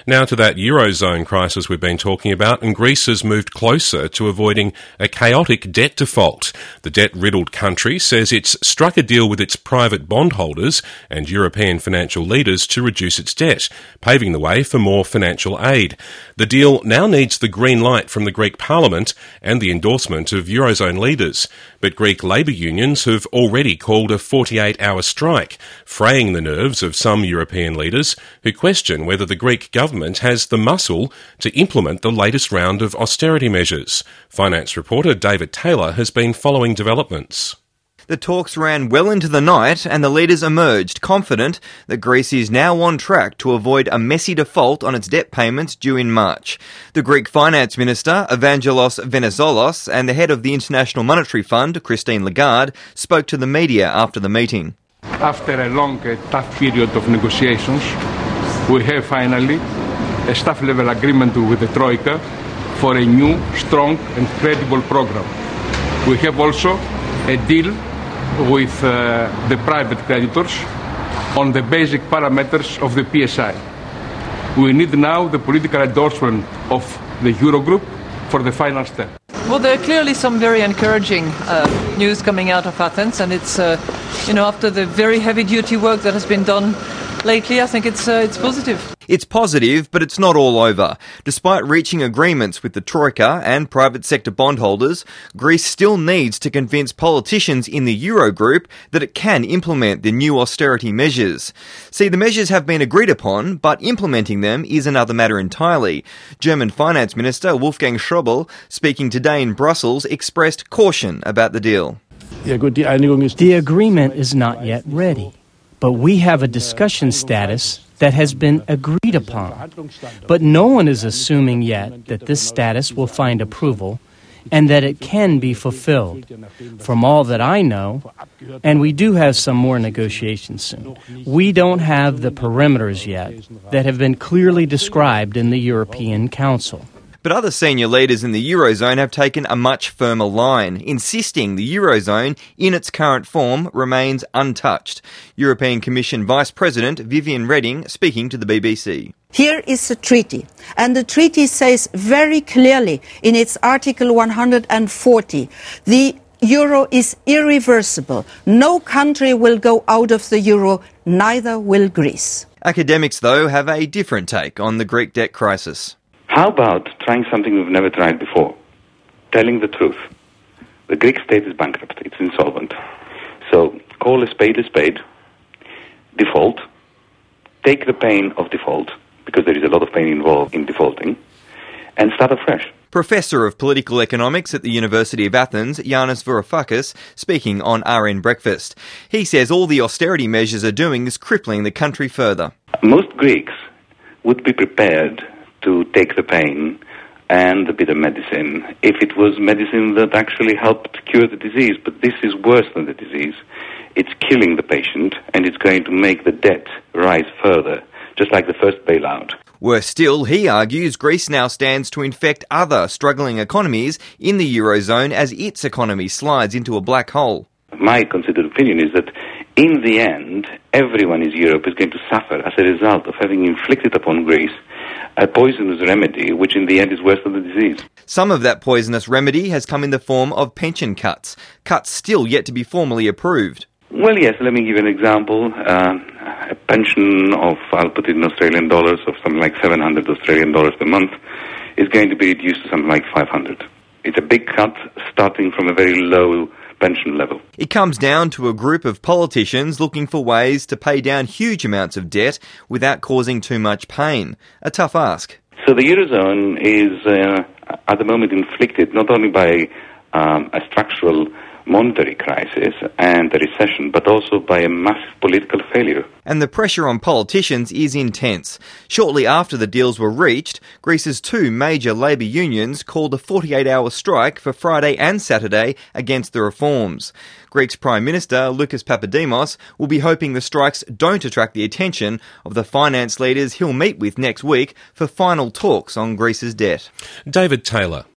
Now to that Eurozone crisis we've been talking about, and Greece has moved closer to avoiding a chaotic debt default. The debt-riddled country says it's struck a deal with its private bondholders and European financial leaders to reduce its debt, paving the way for more financial aid. The deal now needs the green light from the Greek Parliament and the endorsement of Eurozone leaders. But Greek labour unions have already called a 48-hour strike, fraying the nerves of some European leaders who question whether the Greek government has the muscle to implement the latest round of austerity measures. Finance reporter David Taylor has been following developments. The talks ran well into the night and the leaders emerged confident that Greece is now on track to avoid a messy default on its debt payments due in March. The Greek Finance Minister, Evangelos Venizelos, and the head of the International Monetary Fund, Christine Lagarde, spoke to the media after the meeting. After a long, tough period of negotiations, we have finally a staff-level agreement with the Troika for a new, strong and credible program. We have also a deal with the private creditors on the basic parameters of the PSI. We need now the political endorsement of the Eurogroup for the final step. Well, there are clearly some very encouraging news coming out of Athens, and it's, after the very heavy-duty work that has been done lately, I think it's positive. It's positive, but it's not all over. Despite reaching agreements with the Troika and private sector bondholders, Greece still needs to convince politicians in the Eurogroup that it can implement the new austerity measures. See, the measures have been agreed upon, but implementing them is another matter entirely. German Finance Minister Wolfgang Schäuble, speaking today in Brussels, expressed caution about the deal. The agreement is not yet ready, but we have a discussion status that has been agreed upon. But no one is assuming yet that this status will find approval and that it can be fulfilled. From all that I know, and we do have some more negotiations soon, we don't have the perimeters yet that have been clearly described in the European Council. But other senior leaders in the Eurozone have taken a much firmer line, insisting the Eurozone, in its current form, remains untouched. European Commission Vice President Viviane Reding speaking to the BBC. Here is the treaty, and the treaty says very clearly in its Article 140, the euro is irreversible. No country will go out of the euro, neither will Greece. Academics, though, have a different take on the Greek debt crisis. How about trying something we've never tried before? Telling the truth. The Greek state is bankrupt. It's insolvent. So call a spade, default, take the pain of default, because there is a lot of pain involved in defaulting, and start afresh. Professor of Political Economics at the University of Athens, Yanis Varoufakis, speaking on RN Breakfast. He says all the austerity measures are doing is crippling the country further. Most Greeks would be prepared to take the pain and the bitter medicine if it was medicine that actually helped cure the disease. But this is worse than the disease. It's killing the patient, and it's going to make the debt rise further, just like the first bailout. Worse still, he argues Greece now stands to infect other struggling economies in the Eurozone as its economy slides into a black hole. My considered opinion is that in the end, everyone in Europe is going to suffer as a result of having inflicted upon Greece a poisonous remedy, which in the end is worse than the disease. Some of that poisonous remedy has come in the form of pension cuts still yet to be formally approved. Well, yes, let me give you an example. A pension of, I'll put it in Australian dollars, of something like 700 Australian dollars per month is going to be reduced to something like 500. It's a big cut starting from a very low pension level. It comes down to a group of politicians looking for ways to pay down huge amounts of debt without causing too much pain. A tough ask. So the Eurozone is at the moment inflicted not only by a structural monetary crisis and a recession, but also by a massive political failure. And the pressure on politicians is intense. Shortly after the deals were reached, Greece's two major labour unions called a 48-hour strike for Friday and Saturday against the reforms. Greece's Prime Minister, Lucas Papademos, will be hoping the strikes don't attract the attention of the finance leaders he'll meet with next week for final talks on Greece's debt. David Taylor.